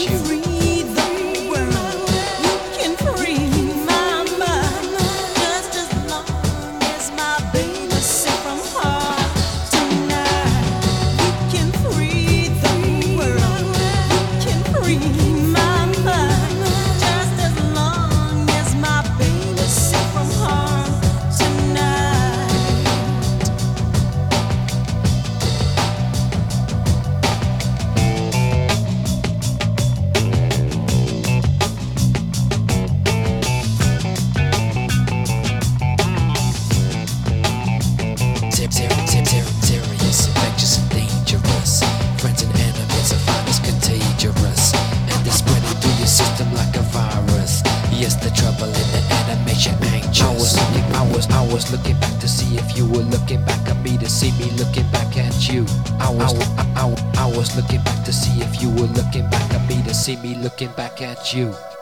you. Serious, infectious and dangerous. Friends and enemies, I find is contagious, and it's spreading through your system like a virus. Yes, the trouble in the animation anxious. I was looking back to see if you were looking back at me, to see me looking back at you. I was looking back to see if you were looking back at me, to see me looking back at you.